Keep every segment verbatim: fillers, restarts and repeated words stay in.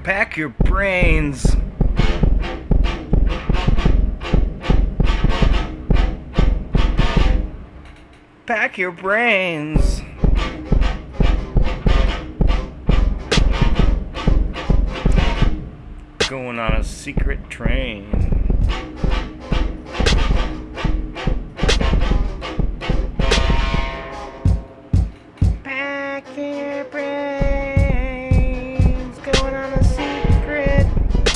Pack your brains. Pack your brains. Going on a secret train. Pack your brains. Going on a secret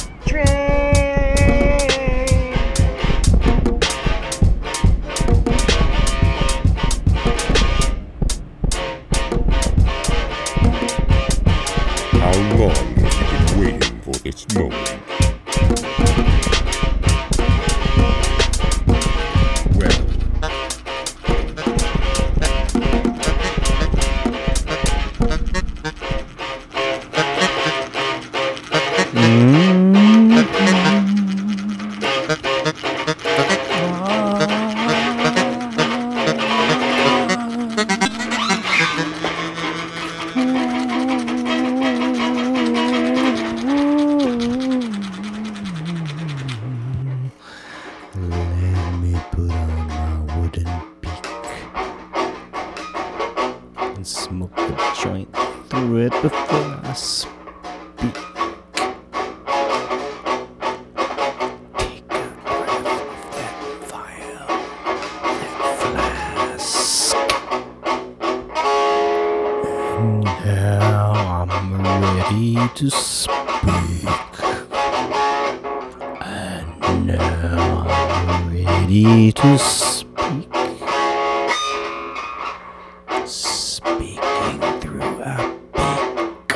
train. How long have you been waiting for this moment? Well, let me put on my wooden beak and smoke the joint through it before I speak. Take a breath of that vial, that flask. And now I'm ready to speak. And now I'm ready to speak. Speaking through a beak.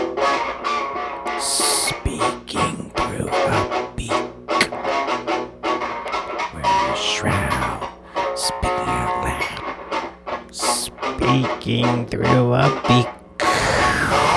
Speaking through a beak. Wearing a shroud. Speaking out loud. Speaking through a beak.